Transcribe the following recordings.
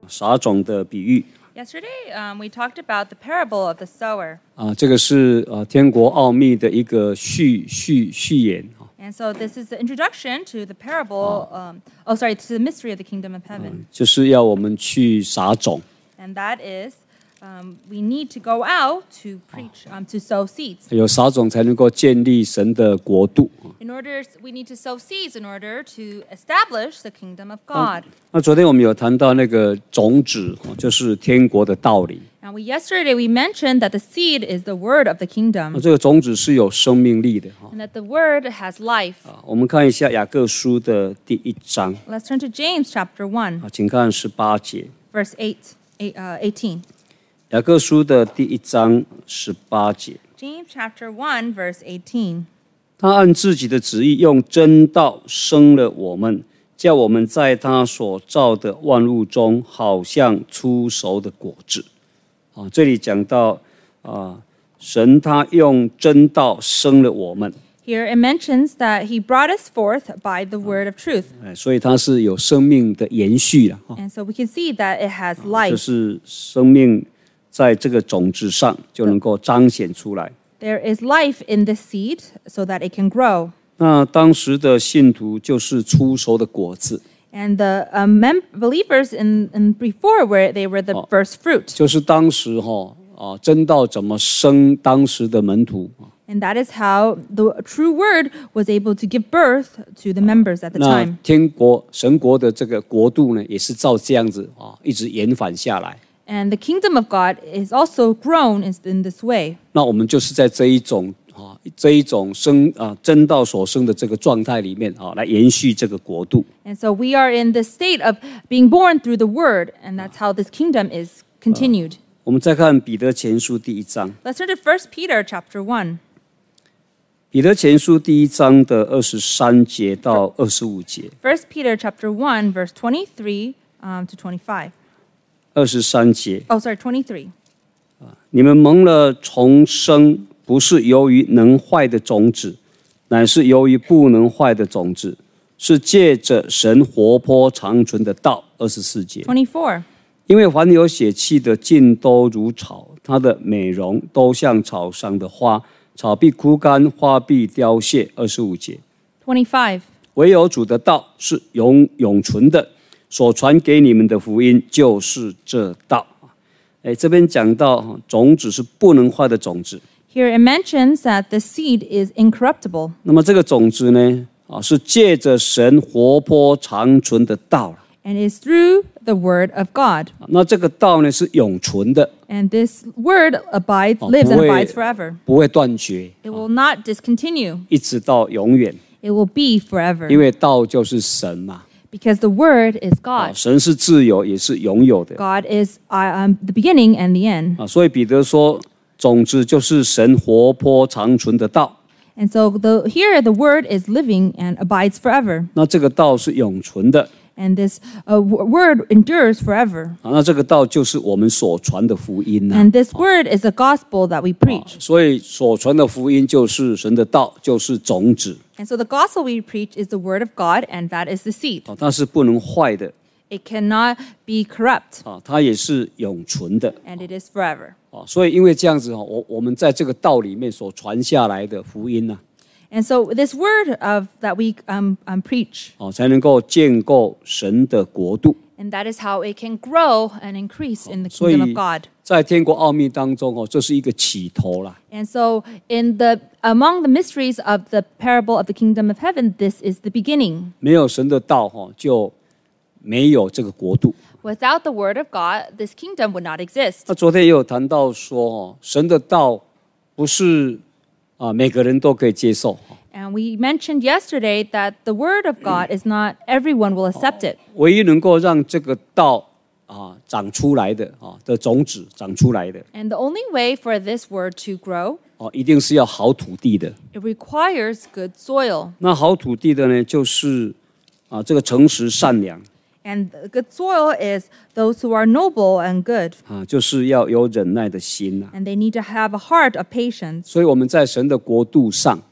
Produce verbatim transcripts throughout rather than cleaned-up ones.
撒种的比喻。 Yesterday, um, we talked about the parable of the sower. 啊，这个是呃天国奥秘的一个序序序言。 And so this is the introduction to the parable, um, oh, sorry, to the mystery of the kingdom of heaven. 就是要我们去撒种。 And that is, um, we need to go out to preach, um, to sow seeds. 有撒种才能够建立神的国度。 In order, we need to sow seeds in order to establish the kingdom of God. 那昨天我们有谈到那个种子，就是天国的道理。 Now, we yesterday we mentioned that the seed is the word of the 那 kingdom, 这个种子是有生命力的。 and that the word has life. 啊，我们看一下雅各书的第一章。 Let's turn to James chapter one, 啊，请看十八节。 verse eight, eight, uh, eighteen. 雅各书的第一章十八节。 James chapter one, verse eighteen. 他按自己的旨意用真道生了我们，叫我们在他所造的万物中，好像出熟的果子。啊，这里讲到啊，神他用真道生了我们， Here it mentions that he brought us forth by the word of truth. 哎，所以它是有生命的延续了。 And so we can see that it has 就 life. 是生命在这个种子上就能够彰显出来。 There is life in the seed so that it can grow. 那当时的信徒就是出熟的果子， And the um, mem- believers in, in before were they were the first fruit. 就是当时哈啊真道怎么生当时的门徒。 And that is how the true word was able to give birth to the members at the 那 time. 天国神国的这个国度呢，也是照这样子啊一直延返下来。 And the kingdom of God is also grown in, in this way. 那我们就是在这一种啊这一种生啊真道所生的这个状态里面啊，来延续这个国度。 And so we are in the state of being born through the word, and that's how this kingdom is continued. 我们再看彼得前书第一章。 Let's turn to First Peter chapter one. 彼得前书第一章的二十三节到二十五节。 First Peter chapter one, verse twenty-three um, to twenty-five. 二十三节， Oh, sorry, twenty-three. 你们蒙了重生，不是由于能坏的种子，乃是由于不能坏的种子，是借着神活泼长存的道。二十四节， twenty-four. 因为凡有血气的，尽都如草，它的美容都像草上的花，草必枯干，花必凋谢。二十五节， twenty-five. 唯有主的道是永永存的，所传给你们的福音就是这道。哎，这边讲到种子是不能坏的种子， Here it mentions that the seed is incorruptible, 那么这个种子呢，啊，是借着神活泼长存的道， and is through the word of God. 那这个道呢是永存的， And this word abides, 哦， lives 不 and 会 abides forever. 不会断绝， It will not discontinue. 一直到永远， It will be forever. 因为道就是神嘛， Because the word is 啊， God. 神是自由也是拥有的 God is uh, um, the beginning and the end. 啊，所以彼得说，种子就是神活泼长存的道。 And so the, here the word is living and abides forever. 那这个道是永存的 And this uh, w- word endures forever. 啊，那这个道就是我们所传的福音呐、 And this word is the gospel that we preach. 所以所传的福音就是神的道，就是种子 And so the gospel we preach is the word of God, and that is the seed. 啊，它是不能坏的 It cannot be corrupt, 啊，它也是永存的 and it is forever. 啊。所以因为这样子哈，我我们在这个道里面所传下来的福音呢、 And so this word of that we um, um, preach, 啊，才能够建构神的国度。 and that is how it can grow and increase in the 所 kingdom 以 of God. 在天国奥秘当中哦，这是一个起头啦。 And so in the among the mysteries of the parable of the kingdom of heaven, this is the beginning. 没有神的道哈，就没有这个国度。 Without the word of God, this kingdom would not exist. 那昨天也有谈到说哦，神的道不是啊每个人都可以接受。 And we mentioned yesterday that the word of God is not everyone will accept it. 唯一能够让这个道啊长出来的啊的种子长出来的 And the only way for this word to grow, 哦，一定是要好土地的。 it requires good soil. 那好土地的呢，就是啊这个诚实善良 And the good soil is those who are noble and good. 啊，就是要有忍耐的心呐、 And they need to have a heart of patience. 所以我们在神的国度上，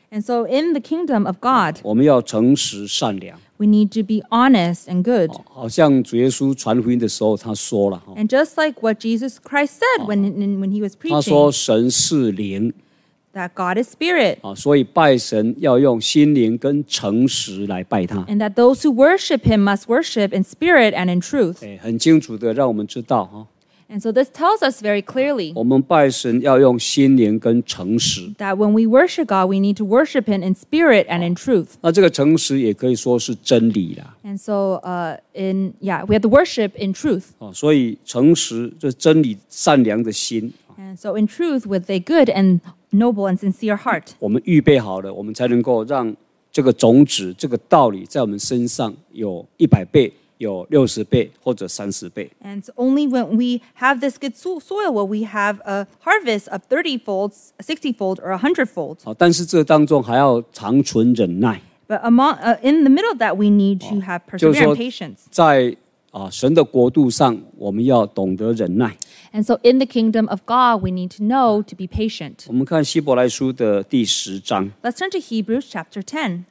And so in the kingdom of God, 我们要诚实善良。 we need to be honest and good. 好像主耶稣传福音的时候，他说了， And just like what Jesus Christ said when, when he was 他说 preaching, 神是灵 that God is spirit, 啊，所以拜神要用心灵跟诚实来拜他。 and that those who worship him must worship in spirit and in truth. 哎，很清楚的让我们知道哈， And so this tells us very clearly 我们拜神要用心灵跟诚实。 that when we worship God, we need to worship him in spirit and in truth. 那这个诚实也可以说是真理啦。 And so uh, in yeah, we have to worship in truth. 啊，所以诚实这真理善良的心， And so in truth with a good and noble and sincere heart. 我们预备好了，我们才能够让这个种子、这个道理在我们身上有一百倍、有六十倍或者三十倍。 And it's only when we have this good so- soil will we have a harvest of thirty folds, sixty fold, or one hundred fold. 好，但是这当中还要长存忍耐， But among, uh, in the middle of that, we need to have 就是 perseverance 说 and patience. 在啊神的国度上，我们要懂得忍耐。 And so in the kingdom of God, we need to know to be patient. 我们看希伯来书的第十章， Let's turn to Hebrews chapter ten.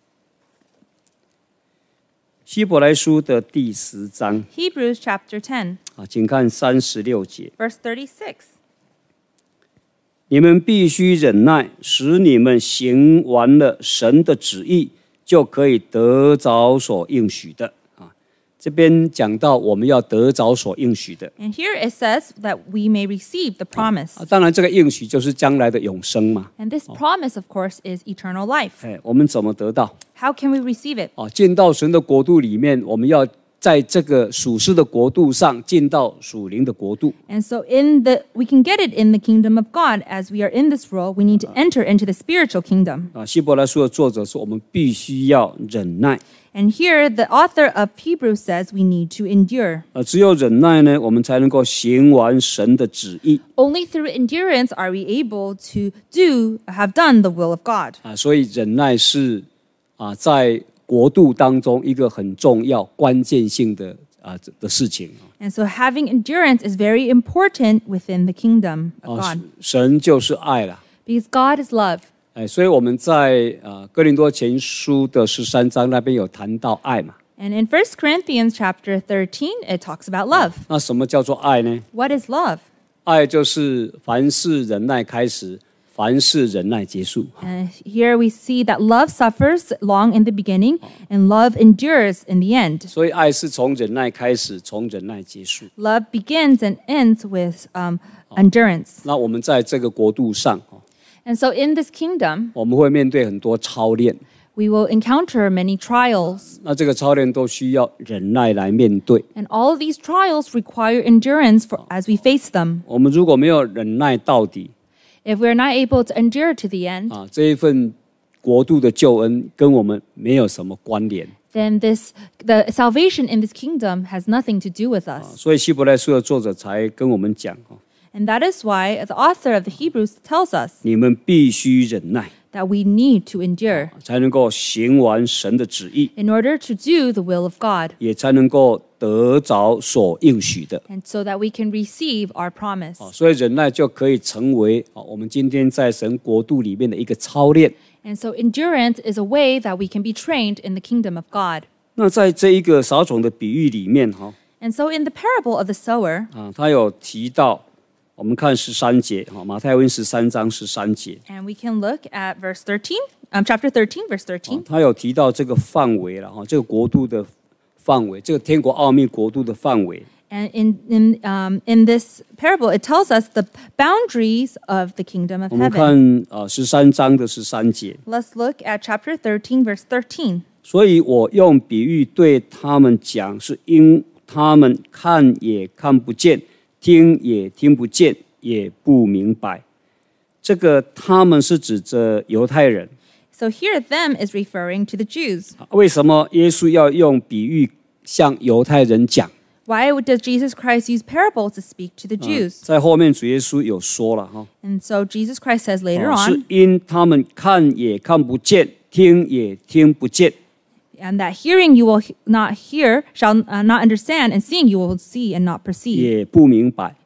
希伯来书的第十章 Hebrews chapter ten, 啊，请看三十六节。 verse thirty-six. 你们必须忍耐，使你们行完了神的旨意，就可以得着所应许的啊。这边讲到我们要得着所应许的 And here it says that we may receive the promise. 啊，当然这个应许就是将来的永生嘛。 And this promise, of course, is eternal life. 哎，我们怎么得到 How can we receive it? 啊？进到神的国度里面，我们要在这个属世的国度上进到属灵的国度。 And so in the we can get it in the kingdom of God. As we are in this world, we need to enter into the spiritual kingdom. 啊，希伯来书的作者说，我们必须要忍耐。 And here the author of Hebrews says we need to endure. 啊，只有忍耐呢，我们才能够行完神的旨意 Only through endurance are we able to do have done the will of God. 啊。所以忍耐是啊，在国度当中一个很重要、关键性的啊的事情 And so having endurance is very important within the kingdom of 啊。 God. 神就是爱啦， Because God is love. 哎，所以我们在啊哥林多前书的十三章那边有谈到爱嘛。 And in First Corinthians chapter thirteen, it talks about love. 那什么叫做爱呢？ What is love? 爱就是凡事忍耐开始，凡事忍耐结束。 And here we see that love suffers long in the beginning and love endures in the end. 所以爱是从忍耐开始，从忍耐结束。 Love begins and ends with um, endurance. 那我们在这个国度上， And so in this kingdom, 我们会面对很多操练， we will encounter many trials. 那这个操练都需要忍耐来面对。 And all of these trials require endurance for, as we face them. 我们如果没有忍耐到底 If we're not able to endure to the end, 啊，这一份国度的救恩跟我们没有什么关联。 then this the salvation in this kingdom has nothing to do with us. 所以希伯来书的作者才跟我们讲， And that is why the author of the Hebrews tells us 你们必须忍耐， that we need to endure 才能够行完神的旨意， in order to do the will of God, 也才能够得着所应许的。 and so that we can receive our promise. 所以忍耐就可以成为我们今天在神国度里面的一个操练。 And so endurance is a way that we can be trained in the kingdom of God. 那在这一个撒种的比喻里面，哈 And so in the parable of the sower, 啊，他有提到，我们看十三节，哈，马太福音十三章十三节， and we can look at verse thirteen, um, chapter thirteen, verse 啊 thirteen. 他有提到这个范围了，哈，这个国度的范围，这个天国奥秘国度的范围。 And in in um, in this parable, it tells us the boundaries of the kingdom of 我们 heaven. 看啊十三章的十三节， Let's look at chapter thirteen, verse thirteen. 所以我用比喻对他们讲，是因他们看也看不见，听也听不见，也不明白。这个他们是指着犹太人。 So here, them is referring to the Jews. 为什么耶稣要用比喻向犹太人讲？ Why does Jesus Christ use parables to speak to the Jews? 在后面主耶稣有说了哈， And so Jesus Christ says later 哦是 on, 因他们看也看不见，听也听不见， and that hearing you will not hear, shall uh, not understand, and seeing you will see and not perceive, 也不明白。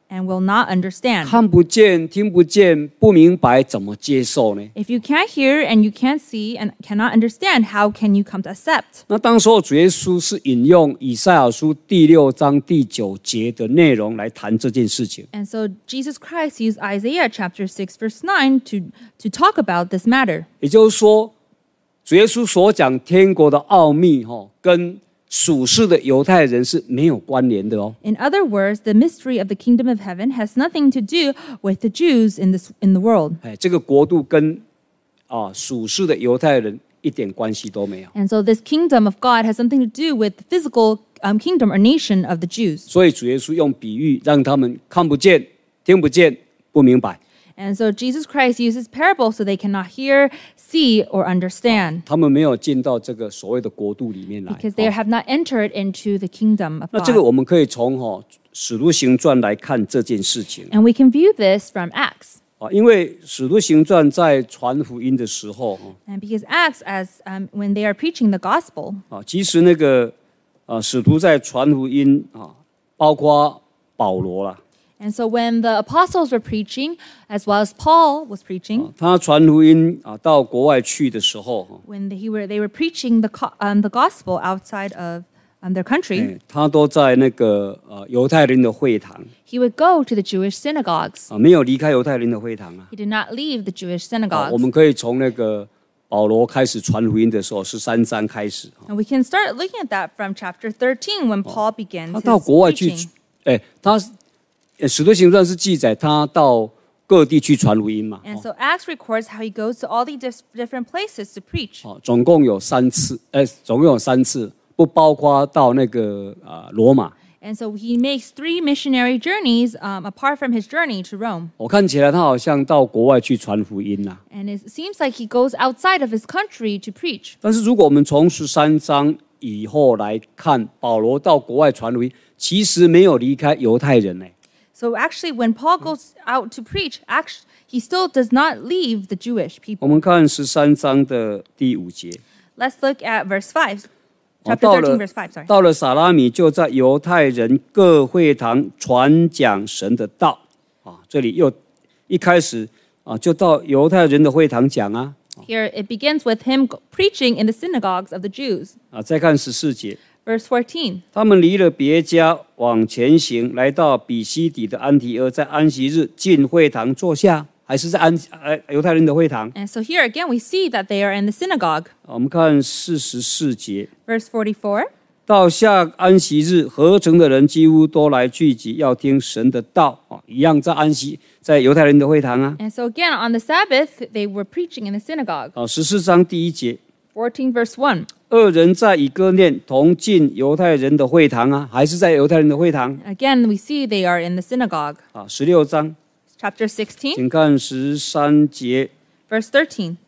and will not understand. 看不见、听不见、不明白，怎么接受呢？ If you can't hear and you can't see and cannot understand, how can you come to accept? 那当时候主耶稣是引用以赛亚书第六章第九节的内容来谈这件事情。 And so Jesus Christ used Isaiah chapter six verse nine to, to talk about this matter. 也就是说，主耶稣所讲天国的奥秘，哈，跟属世的犹太人是没有关联的哦。 In other words, the mystery of the kingdom of heaven has nothing to do with the Jews in this in the world. 哎，这个国度跟啊属世的犹太人一点关系都没有。 And so this kingdom of God has something to do with the physical um, kingdom or nation of the Jews. 所以主耶稣用比喻让他们看不见、听不见、不明白。 And so Jesus Christ uses parables so they cannot hear, see, or understand. 他们没有进到这个所谓的国度里面来。 Because they have not entered into the kingdom of 那这个 God. 我们可以从哈使徒行传来看这件事情 And we can view this from Acts. 啊，因为使徒行传在传福音的时候 And because Acts, as um, when they are preaching the gospel, 啊，其实那个啊使徒在传福音啊，包括保罗啦， and so when the apostles were preaching, as well as Paul was preaching, 他传福音啊到国外去的时候， when he were they were preaching the co- um, the gospel outside of um, their country, 哎，他都在那个呃犹太人的会堂 he would go to the Jewish synagogues. 啊，没有离开犹太人的会堂啊。 He did not leave the Jewish 啊 synagogues. 我们可以从那个保罗开始传福音的时候，十三章开始， And we can start looking at that from chapter thirteen when Paul began 他 his 到国外去 preaching. 哎，他呃使徒行传是记载他到各地去传福音嘛， And so Acts records how he goes to all these dis- different places to preach. 哦，总共有三次，呃，总共有三次，不包括到那个啊罗马。 And so he makes three missionary journeys um, apart from his journey to Rome. 我看起来他好像到国外去传福音呐、 And it seems like he goes outside of his country to preach. 但是如果我们从十三章以后来看，保罗到国外传福音，其实没有离开犹太人呢。 So actually, when Paul goes out to preach, actually, he still does not leave the Jewish 我 people. 们看十三章的第五节。 Let's look at verse five. 哦 Chapter 到 thirteen, 了 verse five, sorry. 到了撒拉米，就在犹太人各会堂传讲神的道啊。这里又一开始啊，就到犹太人的会堂讲啊 Here it begins with him go- preaching in the synagogues of the Jews. 啊。再看十四节， Verse fourteen. 他们离了别家往前行，来到比西底的安提阿，在安息日进会堂坐下，还是在安呃犹太人的会堂。 And so here again, we see that they are in the synagogue. 啊我们看四十四节， Verse forty-four. 到下安息日，合成的人几乎都来聚集，要听神的道啊，一样在安息，在犹太人的会堂啊。 And so again, on the Sabbath, they were preaching in the synagogue. 啊，十四章第一节， fourteen, verse one. 二人在以哥念同进犹太人的会堂啊，还是在犹太人的会堂 Again, we see they are in the synagogue. 啊。十六章， Chapter sixteen, 请看十三节。 verse thirteen.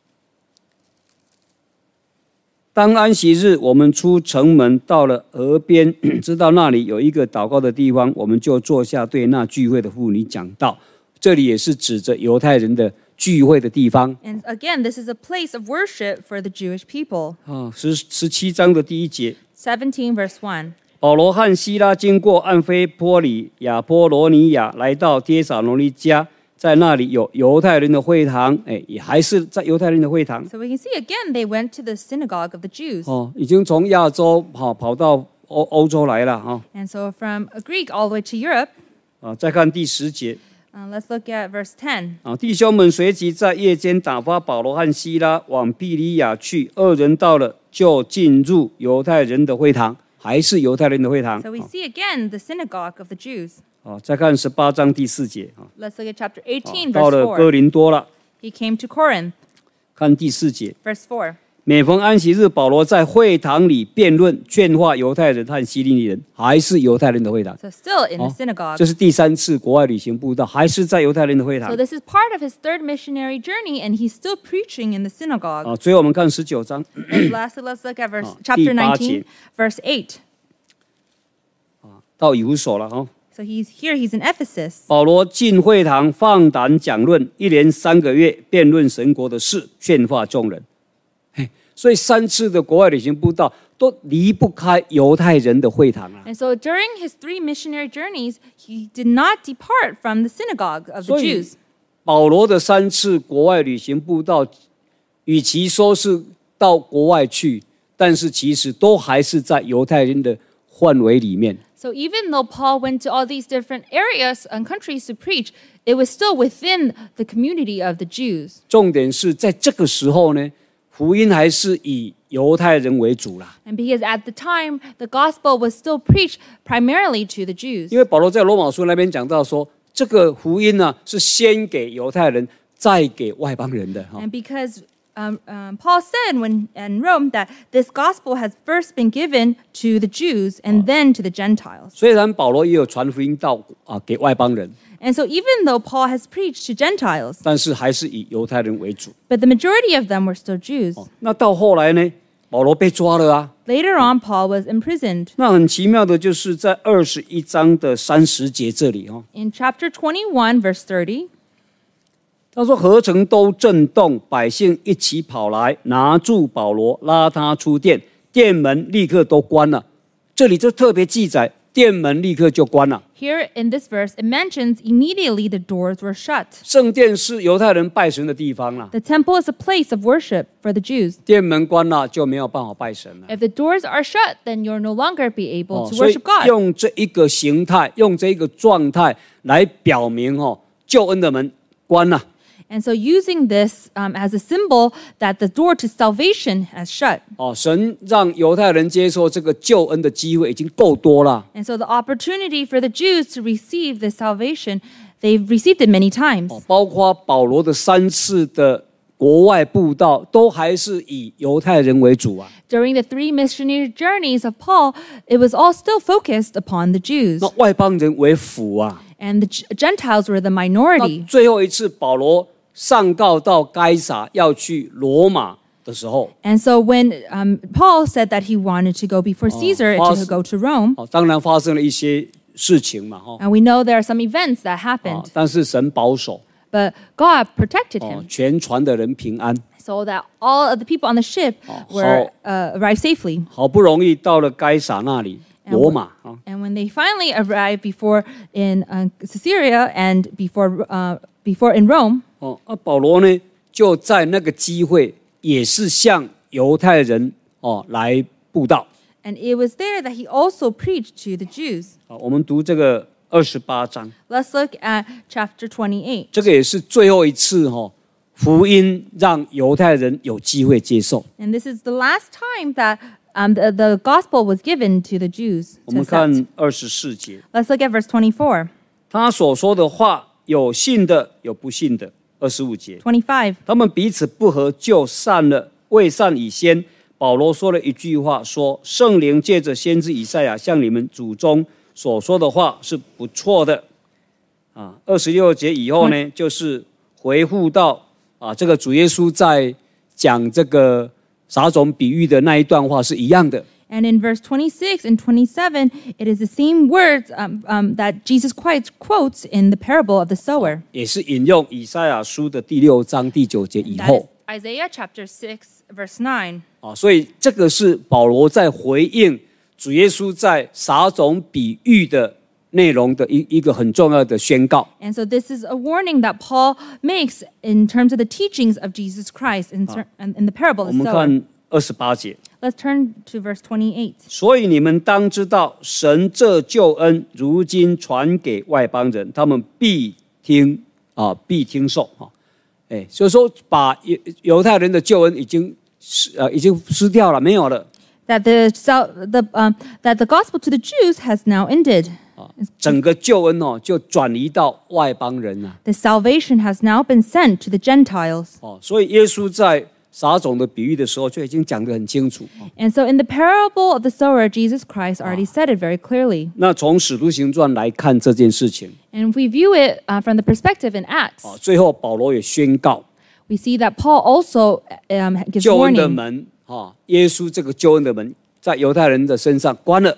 当安息日，我们出城门，到了河边，知道那里有一个祷告的地方，我们就坐下，对那聚会的妇女讲道。这里也是指着犹太人的聚会的地方 And again, this is a place of worship for the Jewish people. 啊。十十七章的第一节， seventeen, verse one. 保罗和希拉经过安菲波里、亚波罗尼亚，来到帖撒罗尼迦，在那里有犹太人的会堂，哎，也还是在犹太人的会堂 So we can see again, they went to the synagogue of the Jews. 哦，已经从亚洲跑跑到欧欧洲来了哈 And so from Greek all the way to Europe, 啊。再看第十节 uh, let's look at verse ten. 啊，弟兄们随即在夜间打发保罗和希拉往庇里亚去，二人到了就进入犹太人的会堂，还是犹太人的会堂 So we see again the synagogue of the Jews. 啊。再看十八章第四节啊， Let's look at chapter eighteen, 到 verse 了哥 four. 林多了， He came to Corinth, 看第四节。 verse four. 每逢安息日，保罗在会堂里辩论、劝化犹太人和希利尼人，还是犹太人的会堂。 So still in the 哦 synagogue. 这是第三次国外旅行布道，还是在犹太人的会堂 So this is part of his third missionary journey, and he's still preaching in the synagogue. 啊。最后我们看十九章 And lastly, let's look at verse 哦， chapter 第八节。 nineteen, verse eight. 到以弗所了哈。 So he's here, he's in Ephesus. 保罗进会堂放胆讲论，一连三个月辩论神国的事，劝化众人。嘿， 所以三次的国外旅行布道都离不开犹太人的会堂啊。 And so during his three missionary journeys, he did not depart from the synagogue of the 所以 Jews. 保罗的三次国外旅行布道，与其说是到国外去，但是其实都还是在犹太人的范围里面。 So even though Paul went to all these different areas and countries to preach, it was still within the community of the Jews. 重点是在这个时候呢，福音还是以犹太人为主啦。 And because at the time, the gospel was still preached primarily to the Jews. 因为保罗在罗马书那边讲到说，这个福音呢是先给犹太人，再给外邦人的哈。 And because um, um, Paul said when in Rome that this gospel has first been given to the Jews and then to the Gentiles. 虽然保罗也有传福音到啊给外邦人， And so even though Paul has preached to Gentiles, 但是还是以犹太人为主。 but the majority of them were still Jews. 那到后来呢，保罗被抓了啊。 Later on, Paul was imprisoned. 那很奇妙的就是在二十一章的三十节这里哈， In chapter twenty-one, verse thirty, 他说合城都震动，百姓一起跑来拿住保罗，拉他出殿，殿门立刻都关了。这里就特别记载，殿门立刻就关了。 here in this verse, it mentions immediately the doors were shut. 圣殿是犹太人拜神的地方啦， The temple is a place of worship for the Jews. 殿门关了就没有办法拜神了。 If the doors are shut, then you'll no longer be able to 所以 worship God. 用这一个形态，用这一个状态来表明哦，救恩的门关了。 And so using this um, as a symbol that the door to salvation has shut. 哦，神让犹太人接受这个救恩的机会已经够多了。 And so the opportunity for the Jews to receive this salvation, they've received it many times. 哦，包括保罗的三次的国外布道，都还是以犹太人为主啊。 During the three missionary journeys of Paul, it was all still focused upon the Jews. 那外邦人为辅啊。 And the G- Gentiles were the 那 minority. 最后一次保罗上告到该撒要去罗马的时候， And so when um, Paul said that he wanted to go before Caesar fast- to go to Rome, 哦，当然发生了一些事情嘛，哈、 and we know there are some events that 哦 happened, 但是神保守， but God protected 哦 him ， 全船的人平安， so that all of the people on the ship Oh, were so- uh, arrived safely. 好不容易到了该撒那里， And 罗马啊， And when they finally arrived before in uh, Caesarea and before uh, before in Rome, 哦，啊，保罗呢就在那个机会，也是向犹太人哦来布道。 and it was there that he also preached to the Jews. 啊，我们读这个二十八章， Let's look at chapter twenty-eight. 这个也是最后一次哈、哦，福音让犹太人有机会接受。 And this is the last time that um, the, the gospel was given to the Jews 我 to 们 accept. 看二十四节， Let's look at verse twenty-four, 他所说的话，有信的，有不信的。二十五节， twenty-five. 他们彼此不和，就散了。未散以先，保罗说了一句话，说：“圣灵借着先知以赛亚向你们祖宗所说的话是不错的。”啊，二十六节以后呢，就是回复到啊，这个主耶稣在讲这个撒种比喻的那一段话是一样的。 And in verse twenty-six and twenty-seven, it is the same words um, um, that Jesus Christ quotes in the parable of the sower. 也是引用以赛亚书的第六章第九节以 That is 后 Isaiah chapter six, verse nine. 啊，所以这个是保罗在回应主耶稣在撒种比喻的内容的一一个很重要的宣告。 And so this is a warning that Paul makes in terms of the teachings of Jesus Christ in, cer- in the parable 我 of 们 the sower. 看二十八节， Let's turn to verse twenty-eight. 所以你们当知道，神这救恩如今传给外邦人，他们必听啊，必听受啊。哎，所以说把犹犹太人的救恩已经失呃已经失掉了，没有了。 That the, sal- the, um, that the gospel to the Jews has now ended. 整个救恩哦，就转移到外邦人啊。 The salvation has now been sent to the Gentiles. 哦，所以耶稣在撒种的比喻的时候就已经讲得很清楚。哦 And so in the parable of the sower, Jesus Christ already said it very clearly. 那从使徒行传来看这件事情， And if we view it uh, from the perspective in Acts, 哦，最后保罗也宣告 we see that Paul also um, gives 救恩的 warning 门，哈、哦，耶稣这个救恩的门在犹太人的身上关了。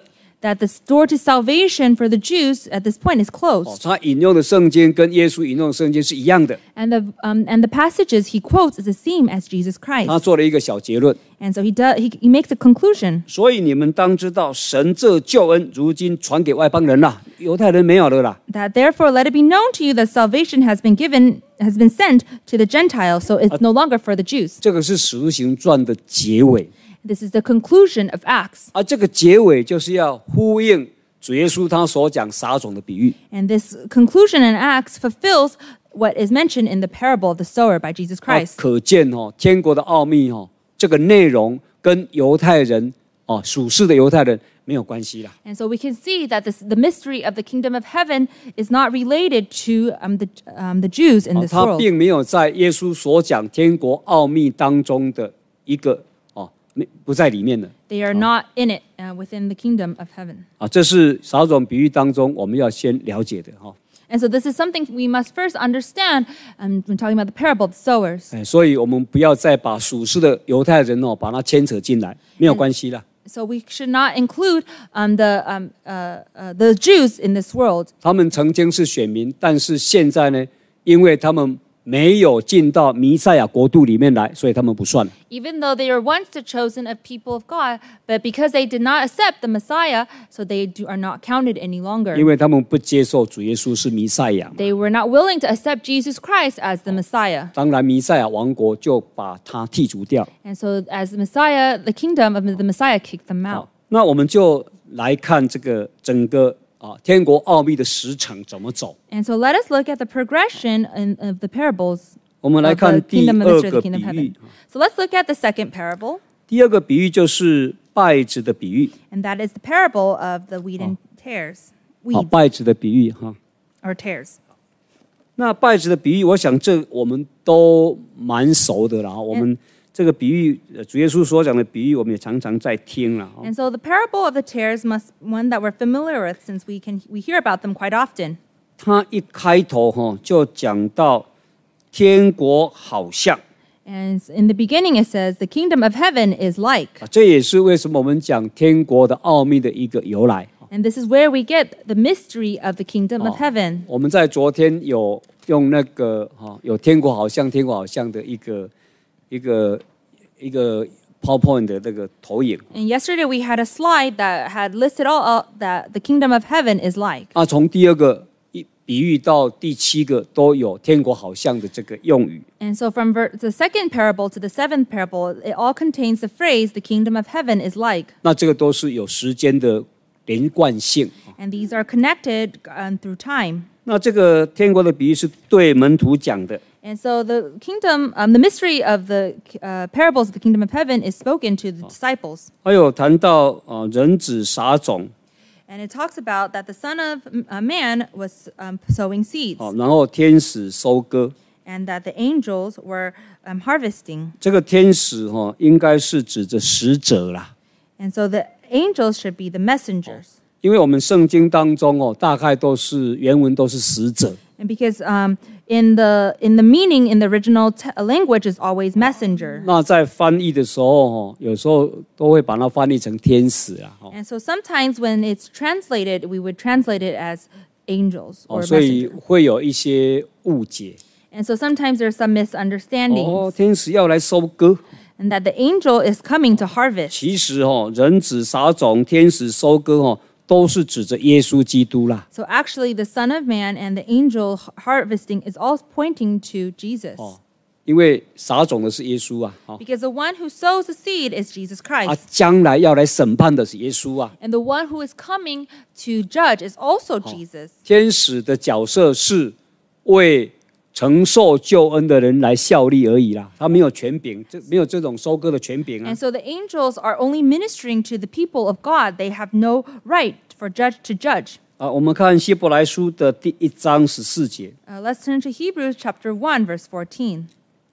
that the door to salvation for the Jews at this point is 哦 closed. 他引用的圣经跟耶稣引用的圣经是一样的。 And the, um, and the passages he quotes is the same as Jesus 他 Christ. 做了一个小结论， And so he, does, he, he makes a conclusion. 所以你们当知道，神这救恩如今传给外邦人了，犹太人没有了啦。 That therefore let it be known to you that salvation has been given, has been sent to the Gentiles, so it's no longer for the Jews. 这个是使徒行传的结尾， This is the conclusion of Acts. 而这个结尾就是要呼应主耶稣他所讲撒种的比喻。 And this conclusion in Acts fulfills what is mentioned in the parable of the sower by Jesus 啊 Christ. 可见哦，天国的奥秘哦，这个内容跟犹太人哦属世的犹太人没有关系啦。 And so we can see that this, the mystery of the kingdom of heaven is not related to um, the, um, the Jews in 哦 this 他 world. 并没有在耶稣所讲天国奥秘当中的一个哦，没不在里面的 They are not in it uh, within the kingdom of heaven. 啊。这是撒种比喻当中我们要先了解的哈。 And so this is something we must first understand um, when talking about the parable of the sowers. 哎，所以我们不要再把属世的犹太人哦，把它牵扯进来，没有关系啦。 So we should not include um, the, um, uh, uh, the Jews in this world. 他们曾经是选民，但是现在呢，因为他们没有进到弥赛亚国度里面来，所以他们不算。 Even though they are once the chosen of people of God, but because they did not accept the Messiah, so they do, are not counted any longer. 因为他们不接受主耶稣是弥赛亚嘛， They were not willing to accept Jesus Christ as the Messiah. 当然弥赛亚王国就把他剔除掉。 And so as the Messiah, the kingdom of the Messiah kicked them out. 那我们就来看这个整个啊天国奥秘的时程怎么走。 And so let us look at the progression in, of the parables 我们来 of the 看第 kingdom of 二 Israel, 个 the 比 kingdom of 喻 heaven.。So let's look at the second parable, 第二个比喻就是稗子的比喻， and that is the parable of the wheat and tares, 好， weeds 稗子的比喻哈。 or tares. 那稗子的比喻，我想这我们都蛮熟的啦。我们这个比喻，呃主耶稣所讲的比喻，我们也常常在听了。 And so the parable of the tares must one that we're familiar with, since we can we hear about them quite often. 他一开头哈就讲到天国好像 And in the beginning it says, the kingdom of heaven is like. 啊，这也是为什么我们讲天国的奥秘的一个由来。 And this is where we get the mystery of the kingdom of heaven. 我们在昨天有用那个哈有天国好像天国好像的一个一个一个 PowerPoint 的那个投影 And yesterday we had a slide that had listed all out that the kingdom of heaven is like. 啊，从第二个一比喻到第七个都有天国好像的这个用语。 And so from ver- the second parable to the seventh parable, it all contains the phrase, the kingdom of heaven is like. 那这个都是有时间的连贯性。 And these are connected um, through time. 那这个天国的比喻是对门徒讲的， And so the kingdom, um, the mystery of the uh, parables of the kingdom of heaven is spoken to the disciples. 还有谈到啊人子撒种 And it talks about that the Son of uh, Man was um, sowing seeds, 哦，然后天使收割。 and that the angels were um, harvesting. 这个天使哈、哦、应该是指着使者啦， And so the angels should be the messengers. 因为我们圣经当中哦大概都是原文都是使者。 And because um, in the in the meaning in the original t- language is always messenger. 那在翻译的时候哦，有时候都会把它翻译成天使啊。哦 And so sometimes when it's translated, we would translate it as angels 哦， or 所以 messenger. 会有一些误解。 And so sometimes there's some misunderstandings, 哦，天使要来收割， and that the angel is coming to harvest. 其实哦，人子撒种，天使收割哦，都是指着耶稣基督啦。 So actually, the Son of Man and the angel h- harvesting is all pointing to Jesus. 哦，因为撒种的是耶稣啊，哦 Because the one who sows the seed is Jesus 啊 Christ. ， 将来要来审判的是耶稣啊。 And the one who is coming to judge is also Jesus. 天使的角色是为承受救恩的人来效力而已啦，他没有权柄，这没有这种收割的权柄啊 And。so the angels are only ministering to the people of God. They have no right for judge to judge. 啊，我们看希伯来书的第一章十四节， Uh, let's turn to Hebrews chapter one, verse fourteen.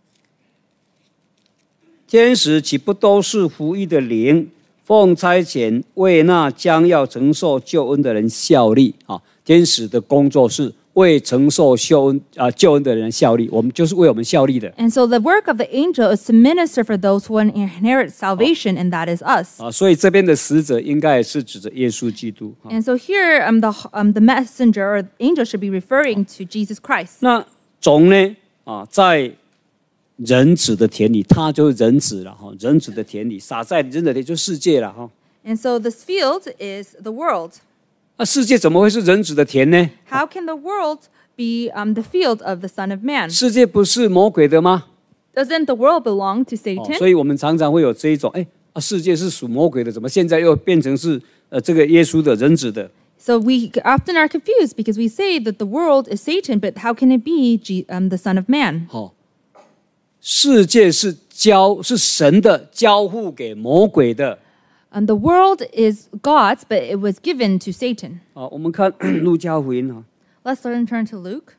天使岂不都是服役的灵，奉差遣为那将要承受救恩的人效力啊？天使的工作是为承受救恩啊、呃、救恩的人效力，我们就是为我们效力的。 And so the work of the angel is to minister for those who inherit salvation, and that is us. 啊，所以这边的使者应该是指着耶稣基督。啊 And so here, um, the um, the messenger or angel should be referring to Jesus Christ. 那种呢啊，在人子的田里，他就是人子了哈，人子的田里撒在人的田就是世界了哈。 And so this field is the world. 那世界怎么会是人子的田呢？ How can the world be um, the field of the Son of Man? 世界不是魔鬼的吗？ Doesn't the world belong to 哦 Satan? 所以我们常常会有这一种，哎啊，世界是属魔鬼的，怎么现在又变成是呃这个耶稣的人子的？ So we often are confused because we say that the world is Satan, but how can it be G, um, the Son of Man? 好、世界是交是神的交付给魔鬼的。 Um, the world is God's, but it was given to Satan. 啊，我们看路加福音哈， Let's turn, turn to Luke.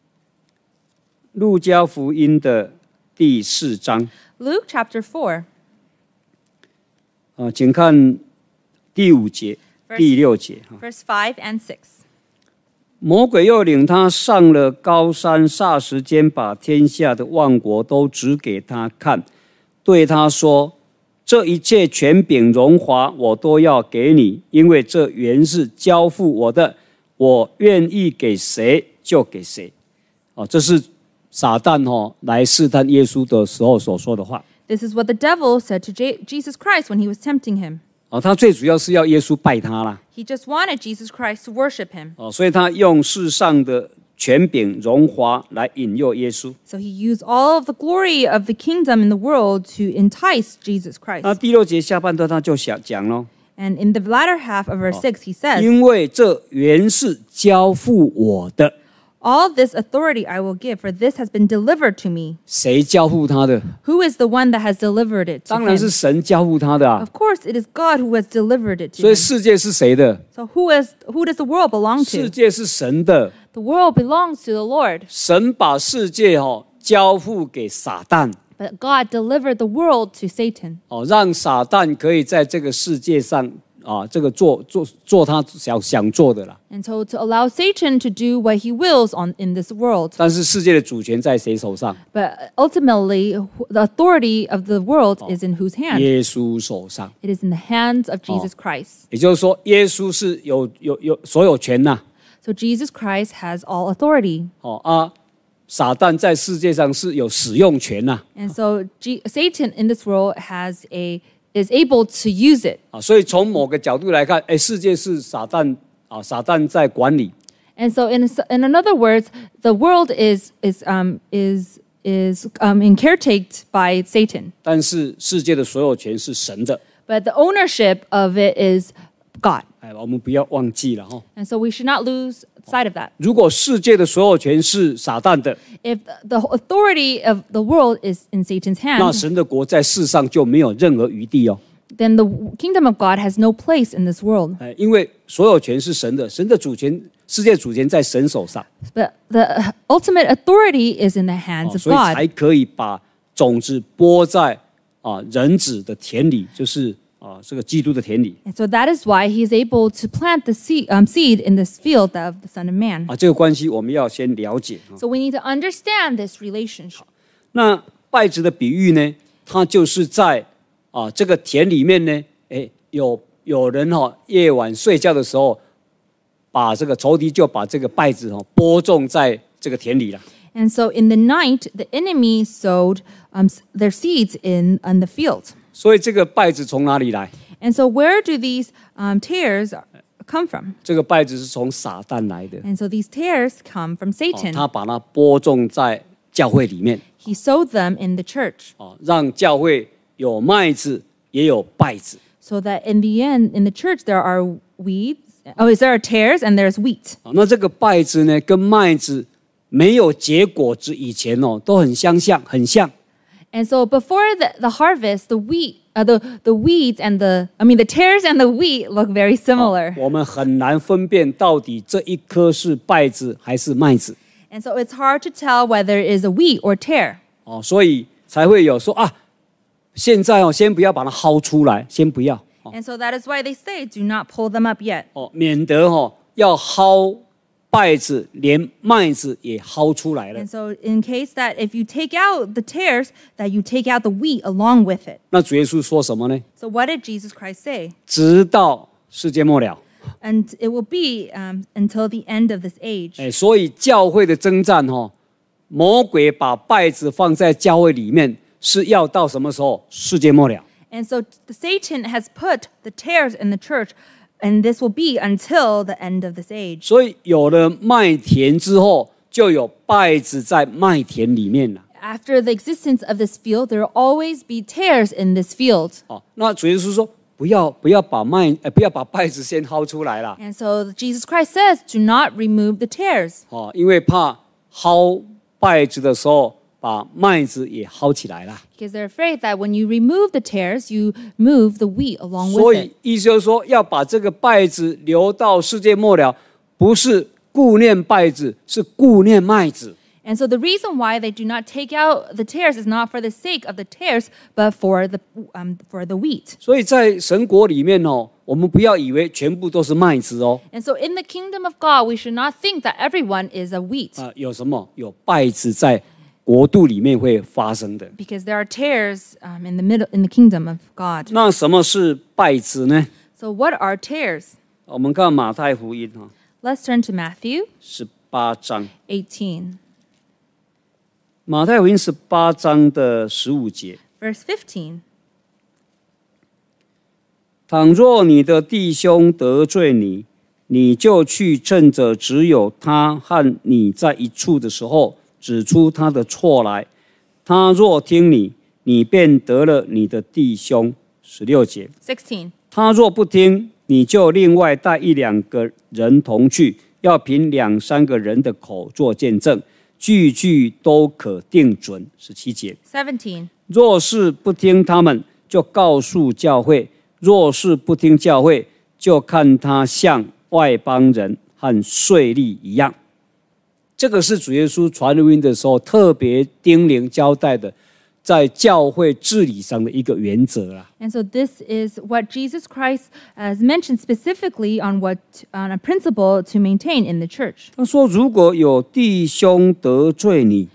路加福音的第四章 Luke chapter four, 啊，请看第五节、 Verse- 第六节哈。 verse five and six. 魔鬼又领他上了高山，霎时间把天下的万国都指给他看，对他说：“这一切权柄荣华，我都要给你，因为这原是交付我的，我愿意给谁就给谁。”哦，这是撒旦哦来试探耶稣的时候所说的话。 This is what the devil said to J- Jesus Christ when he was tempting him. 哦，他最主要是要耶稣拜他啦。 He just wanted Jesus Christ to worship him. 哦，所以他用世上的权柄荣华来引诱耶稣。 So he used all of the glory of the kingdom in the world to entice Jesus 那 Christ. 第六节下半段他就想讲咯。 And in the latter half of verse six, he says, 因为这原是交付我的， All this authority I will give, for this has been delivered to me. 谁交付他的？ Who is the one that has delivered it to 当然 him? 是神交付他的啊。 Of course, it is God who has delivered it 所 to 以 him. 世界是谁的？ So who is who does the world belong 世 to? 界是神的， The world belongs to the Lord, 神把世界哦交付给撒旦 but God delivered the world to Satan. 哦，让撒旦可以在这个世界上啊，这个做做做他想想做的啦。 And so to allow Satan to do what he wills on in this world. 但是世界的主权在谁手上？ But ultimately, wh- the authority of the world is in whose hand? 耶稣手上。 It is in the hands of Jesus Christ. 也就是说，耶稣是有有有所有权呐、 So Jesus Christ has all authority. 哦啊，撒旦在世界上是有使用权呐、 And so G- Satan in this world has a is able to use it. 啊，所以从某个角度来看，哎，世界是撒旦啊，撒旦在管理。 And so in a- in another words, the world is is um is is um in caretaked by Satan. 但是世界的所有权是神的， But the ownership of it is God. 哎，我们不要忘记了哈。 And so we should not lose sight of that. 如果世界的所有权是撒旦的， If the authority of the world is in Satan's 那 hand, 神的国在世上就没有任何余地哦。 then the kingdom of God has no place in this world. 哎，因为所有权是神的，神的主权，世界主权在神手上， But the ultimate authority is in the 哦 hands of 所以 God. 才可以把种子播在啊人子的田里，就是啊这个基督的田里 And so that is why he is able to plant the seed, um, seed in this field of the Son of Man. 啊。这个关系我们要先了解啊。 So we need to understand this relationship. 那稗子的比喻呢，它就是在啊这个田里面呢，哎有有人哈、哦、夜晚睡觉的时候，把这个仇敌就把这个稗子哈播种在这个田里了。 And so in the night, the enemy sowed um, s- their seeds in, in the field. 所以这个稗子从哪里来？ And so where do these um, tares come from? 这个稗子是从撒旦来的， And so these tares come from 哦 Satan. 他把它播种在教会里面， He sowed them in the church 哦，让教会有麦子也有稗子。 so that in the end, in the church, there are weeds. Oh, is there are tares and there's wheat. 啊，那这个稗子呢，跟麦子没有结果子以前哦，都很相像，很像。 And so before the, the harvest, the wheat, uh, the, the weeds and the, I mean, the tares and the wheat look very similar. 我们很难分辨到底这一颗是稗子还是麦子 And so it's hard to tell whether it is a wheat or tare. 哦，所以才会有说啊，现在哦，先不要把它薅出来，先不要 And so that is why they say, do not pull them up yet. 哦，免得哦要薅稗子连麦子也薅出来了。 And so in case that if you take out the tares, that you take out the wheat along with it. 那主耶稣说什么呢？ So what did Jesus Christ say? 直到世界末了。 And it will be um, until the end of this age. 哎，所以教会的征战哦，魔鬼把稗子放在教会里面，是要到什么时候？世界末了。 And so Satan has put the tares in the church, and this will be until the end of this age. 所以有了麦田之后，就有稗子在麦田里面了。 After the existence of this field, there will always be tares in this field. 哦，那主耶稣说，不要不要把麦，呃，不要把稗子先薅出来啦。 And so Jesus Christ says, do not remove the tares. 哦，因为怕薅稗子的时候，把麦子也薅起来了。 Because they're afraid that when you remove the tares, you move the wheat along 所 with 以 it. 意思就是说，要把这个稗子留到世界末了，不是顾念稗子，是顾念麦子。 And so the reason why they do not take out the tares is not for the sake of the tares, but for the um, for the wheat. 所以在神国里面哦，我们不要以为全部都是麦子哦。 And so in the kingdom of God, we should not think that everyone is a wheat, 啊，有什么？有稗子在国度里面会发生的。 because there are tares um, in the middle in the kingdom of God. 那什么是稗子呢？ So what are tares? 我们看马太福音哈， Let's turn to Matthew 十八章。 eighteen, 马太福音十八章的十五节。 verse fifteen. 倘若你的弟兄得罪你，你就去趁着只有他和你在一处的时候，指出他的错来。他若听你，你便得了你的弟兄。十六节。 sixteen. 他若不听，你就另外带一两个人同去，要凭两三个人的口做见证，句句都可定准。十七节。 seventeen. 若是不听他们，就告诉教会；若是不听教会，就看他像外邦人和税吏一样。这个是主耶稣传福音的时候特别叮咛交代的，在教会治理上的一个原则啦。 And so this is what Jesus Christ has mentioned specifically on what on a principle to maintain in the church. 他说：“如果有弟兄得罪你，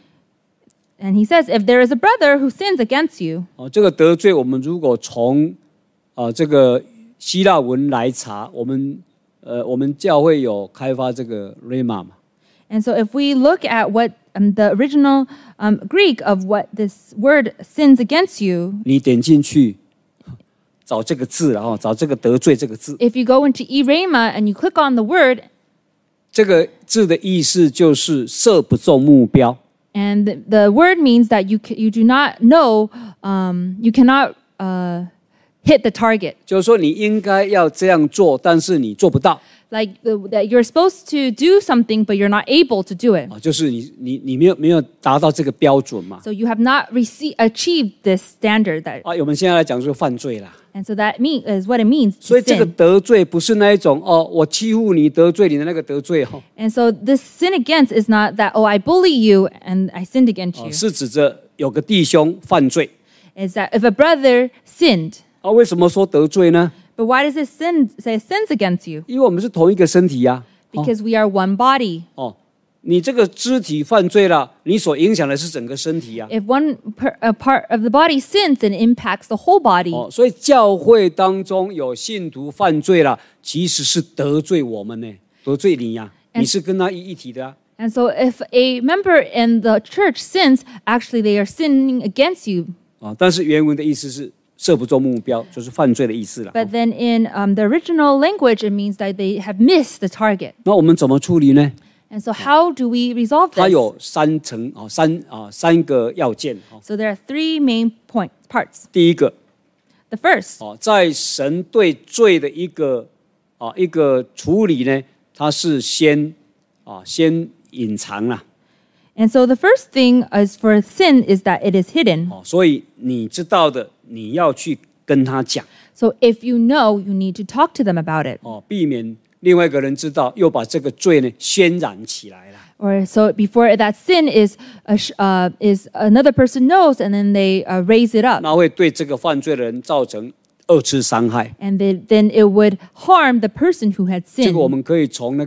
And he says, if there is a brother who sins against you, 哦，这个得罪，我们如果从啊、呃、这个希腊文来查，我们呃我们教会有开发这个 rema 嘛。” and so if we look at what um, the original um, Greek of what this word sins against you, 你点进去找这个字，然后找这个得罪这个字， if you go into erema and you click on the word, 这个字的意思就是射不中目标。 and the, the word means that you ca- you do not know, um, you cannot uh, hit the target. 就是说你应该要这样做，但是你做不到 Like the, that you're supposed to do something, but you're not able to do it. 啊，就是你你你没有没有达到这个标准嘛 So you have not received achieved this standard that, 啊，我们现在来讲就是犯罪啦。 and so that mean is what it means 所 to 以这个 sin. 得罪不是那一种哦，我欺负你得罪你的那个得罪哈、 And so this sin against is not that, oh, I bully you and I sinned against 哦， you. 是指着有个弟兄犯罪 It's that if a brother sinned, 啊。为什么说得罪呢？ but why does it sin, say sins against you? 因为我们是同一个身体呀、啊。 Because we are one body. 哦，你这个肢体犯罪了，你所影响的是整个身体呀、 If one per, a part of the body sins, then it impacts the whole body. 哦，所以教会当中有信徒犯罪了，其实是得罪我们呢，得罪你呀、 And- 你是跟他一一体的啊。 And so if a member in the church sins, actually they are sinning against you. 啊，但是原文的意思是射不中目标，就是犯罪的意思了。 But then in um, the original language, it means that they have missed the target. 那我们怎么处理呢？ And so how do we resolve 它 this? 有三层啊，三啊三个要件啊。 So there are three main point parts. 第一个 The first, 啊，在神对罪的一个啊一个处理呢，它是先啊先隐藏了 and so the first thing is for sin is that it is hidden. 哦，所以你知道的，你要去跟他讲 So if you know, you need to talk to them about it. 哦，避免另外一个人知道，又把这个罪呢渲染起来了。 Or so before that sin is a sh- uh, is another person knows, and then they uh, raise it up, 那会对这个犯罪的人造成二次伤害。 and they, then it would harm the person who had 这 sinned. 个我们可以从那个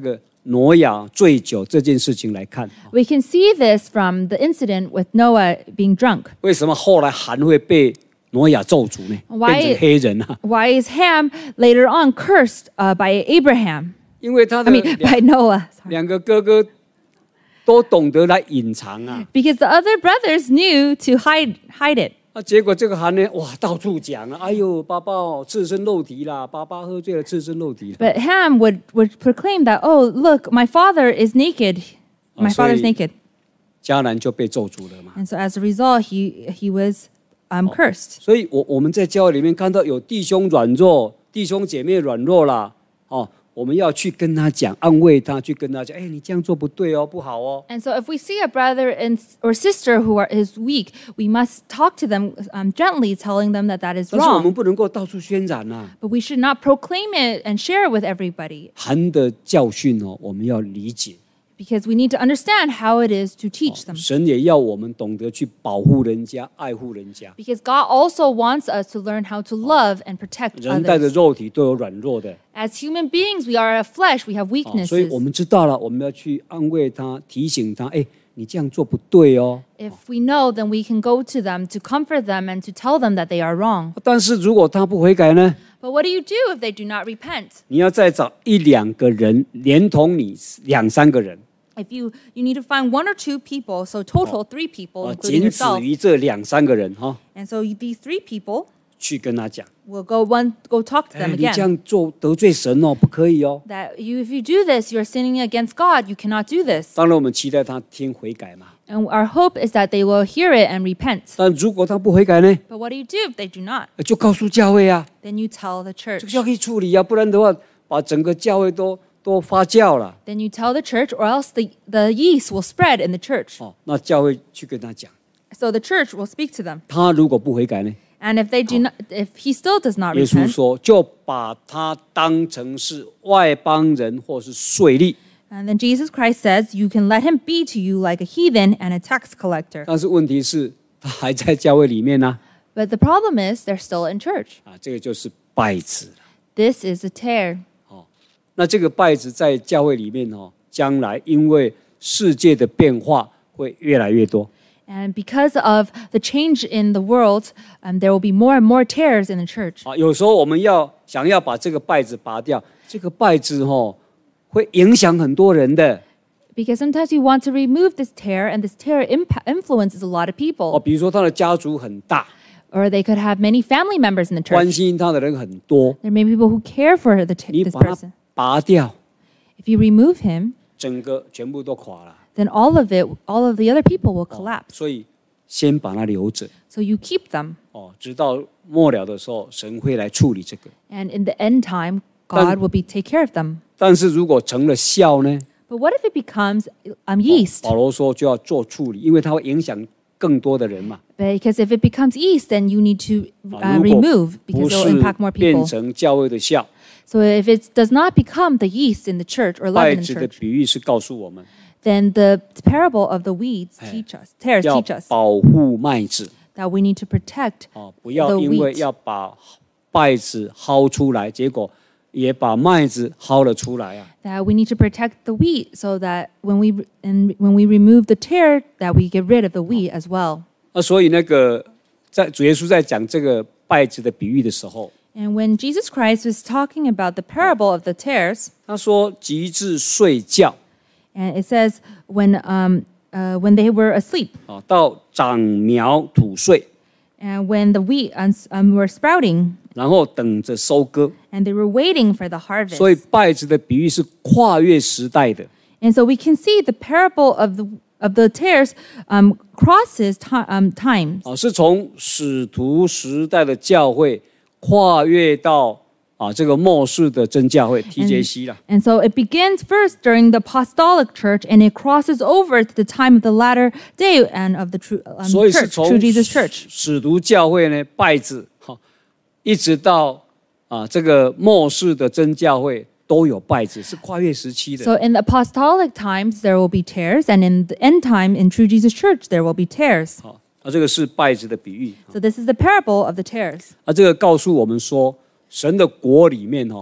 挪亚醉酒这件事情来看， We can see this from the incident with Noah being drunk. 为什么后来韩会被挪亚咒诅呢？ Why- 变成黑人啊？ Why is Ham later on cursed uh, by Abraham? 因为他 I 的 mean, 两 by Noah. Sorry. 两个哥哥都懂得来隐藏啊。 Because the other brothers knew to hide hide it. 啊，结果这个韩呢，哇，到处讲啊，哎呦，爸爸哦，赤身肉体啦，爸爸喝醉了，赤身肉体啦。 But Ham would, would proclaim that, oh, look, my father is naked. My Oh, so father's he- naked. 迦南就被咒诅了嘛。 And so as a result, he, he was um, cursed. 所以我我们在教会里面看到有弟兄软弱，弟兄姐妹软弱啦，哦，我们要去跟他讲，安慰他，去跟他讲，哎，你这样做不对哦，不好哦。 And so if we see a brother and, or sister who are, is weak, we must talk to them um, gently, telling them that that is 但是我们 wrong. 不能够到处宣染呐、啊。 But we should not proclaim it and share it with everybody. 韩的教训哦，我们要理解。 Because we need to understand how it is to teach them. 神也要我们懂得去保护人家、爱护人家。 Because God also wants us to learn how to love and protect 人带着 others. 肉体都有软弱的， As human beings, we are a flesh, we have 哦所以 weaknesses. 我们知道了，我们要去安慰他、提醒他，哎，你这样做不对哦。 If we know, then we can go to them to comfort them and to tell them that they are wrong. 但是如果他不悔改呢？ But what do you do if they do not repent? 你要再找一两个人，连同你两三个人， If you, you need to find one or two people, so total three people, 啊， including 仅止 yourself. 于这两三个人哈、 And so these three people 去跟他讲， will go one go talk to 哎， them 你这 again. 样做得罪神哦，不可以哦。 That you, if you do this, you're sinning against God. You cannot do this. 当然，我们期待他听悔改嘛。 And our hope is that they will hear it and repent. 但如果他不悔改呢， But what do you do if they do not? 就告诉教会啊， Then you tell the 这 church. 个要可以处理啊，不然的话，把整个教会都都发酵了。 Then you tell the church, or else the, the yeast will spread in the church. 哦，那教会去跟他讲， So the church will speak to them. 他如果不悔改呢， And if they do not, if he still does not 耶稣 repent, 说就把他当成是外邦人或是税吏。 and then Jesus Christ says, you can let him be to you like a heathen and a tax collector. 但是问题是，他还在教会里面呢、 But the problem is they're still in church. 啊，这个就是败子了。 This is a tear. 那这个败子在教会里面哦，将来因为世界的变化会越来越多。 And because of the change in the world, um, there will be more and more tears in the church. 啊，有时候我们要想要把这个败子拔掉，这个败子哦，会影响很多人的。 Because sometimes we want to remove this tear, and this tear impa- influences a lot of 哦， people. 比如说他的家族很大， Or they could have many family members in the 关 church. 心他的人很多， There may be people who care for the t- 你 this 把他 person. 拔掉， If you remove him, 整个全部都垮了。 then all of it, all of the other people will collapse. 所以先把它留着 So you keep them. 哦，直到末了的时候，神会来处理这个。 And in the end time, But- God will be take care of them. 但是如果成了酵呢？ But what if it becomes um, yeast? 保罗说就要做处理，因为它会影响更多的人嘛。 Because if it becomes yeast, then you need to 啊 uh, 如果 remove 不 because it 是 will impact more 变 people. 成教会的酵， So if it does not become the yeast in the church or 败 leaven in 子 the 的 church, 比喻是告诉我们 then the parable of the weeds teach us, tares 要 teach us 保护麦子 that we need to protect 哦，不要 the 因为 wheat. 要把稗子薅出来，结果也把麦子薅了出来啊。 That we need to protect the wheat, so that when we and when we remove the tare, that we get rid of the wheat as well. 那所以那个在主耶稣在讲这个稗子的比喻的时候， And when Jesus Christ was talking about the parable of the tares, 他说极致睡觉 and it says when um uh, when they were asleep, 啊，到长苗吐穗， and when the wheat um, were sprouting, 然后等着收割。 and they were waiting for the harvest. 所以稗子的比喻是跨越时代的。 And so we can see the parable of the of the tares um, crosses ti- um, times. 啊，是从使徒时代的教会跨越到啊这个末世的真教会 T J C 啦。 And so it begins first during the apostolic church, and it crosses over to the time of the latter day and of the true um, 所以是 church, 从 true Jesus church. 使徒教会呢稗子哈，一直到啊这个末世的真教会都有稗子，是跨越时期的。 So in the apostolic times, there will be tares, and in the end time, in true Jesus church, there will be tares. 好，那这个是稗子的比喻。 So this is the parable of the tares. 啊，这个告诉我们说，神的国里面哦，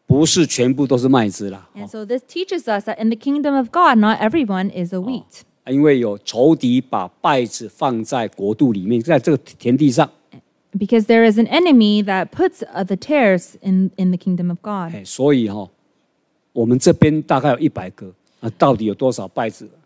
不是全部都是麦子啦。 And so this teaches us that in the kingdom of God, not everyone is a wheat. 因为有仇敌把稗子放在国度里面，在这个田地上， Because there is an enemy that puts uh, the tares in, in the kingdom of God. 哎，所以哈、哦，我们这边大概有一百个啊，到底有多少稗子？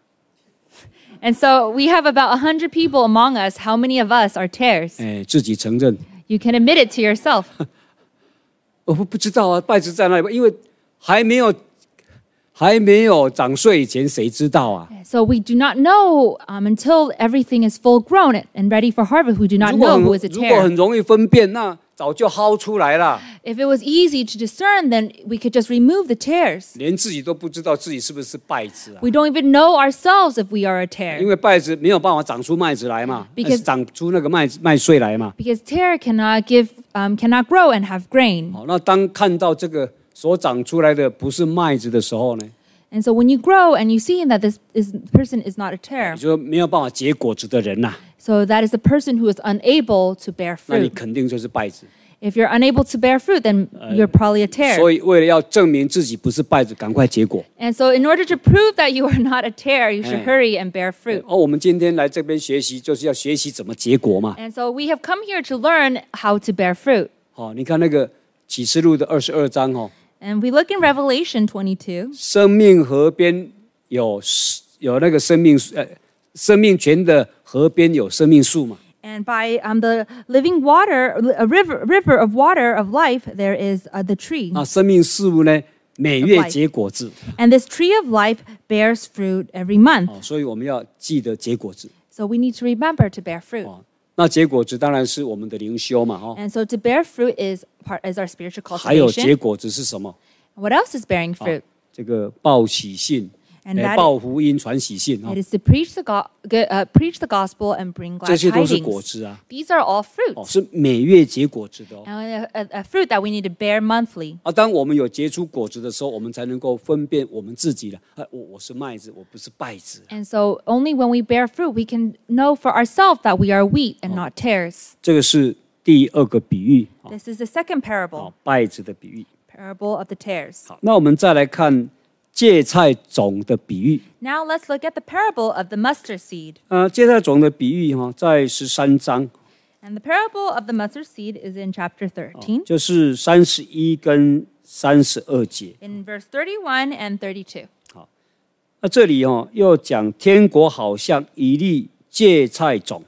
And so we have about one hundred people among us. How many of us are tares? 哎，自己承认， You can admit it to yourself. 我不不知道啊，稗子在哪里？因为还没有还没有长穗以前，谁知道啊？ So we do not know um, until everything is full grown and ready for harvest. We do not 如果 know 很 who is a 如果很 tare. 容易分辨，那早就薅出来了。 If it was easy to discern, then we could just remove the tares. 连自己都不知道自己是不是稗子啊？ We don't even know ourselves if we are a 因 tare. 为稗子没有办法长出麦子来嘛， Because- 还是长出那个麦麦穗来嘛。 Because tare cannot give, um, cannot grow and have grain. 好，那当看到这个所长出来的不是麦子的时候呢， And so when you grow and you see that this is, person is not a tare, 你就没有办法结果子的人呐、 so that is the person who is unable to bear 那你 fruit. 肯定就是稗子。 If you're unable to bear fruit, then you're probably a 所 tare. 以为了要证明自己不是稗子，赶快结果。 And so in order to prove that you are not a tare, you should Eh. hurry and bear fruit. 而、我们今天来这边学习，就是要学习怎么结果嘛。 And so we have come here to learn how to bear fruit. 好、你看那个启示录的二十二章哦， And we look in Revelation twenty-two. 生命河边有有那个生命呃生命泉的河边有生命树嘛。 And by um, the living water, a river, river of water of life, there is uh, the tree. 那生命树呢，每月结果子。 And this tree of life bears fruit every month. 哦，所以我们要记得结果子。 So we need to remember to bear fruit. 哦，那结果子当然是我们的灵修嘛，哦。 And so to bear fruit is part is our spiritual 还有结 cultivation. 果子是什么？ What else is bearing fruit? 这个报喜信， And 哎 that- 报福音、传喜信哦 It，is to preach the go- go- uh, preach the gospel and bring 这 glad 些都是果 tidings. 子啊。 These are all 哦， fruits, 是每月结果子的哦。 and a, a, a fruit that we need to bear monthly. 啊，当我们有结出果子的时候，我们才能够分辨我们自己了。啊，我我是麦子，我不是稗子。 And so only when we bear fruit, we can know for ourselves that we are wheat and not tares. 这个是第二个比喻，啊， This is the second parable, 哦稗子的比喻。 parable of the tares. 好，那我们再来看芥菜种的比喻。 Now let's look at the parable of the mustard seed. 呃，芥菜种的比喻哈、在十三章， And the parable of the mustard seed is in chapter thirteen, 就是三十一跟三十二节。 in verse thirty-one and thirty-two. 那这里哦，又讲天国好像一粒芥菜种，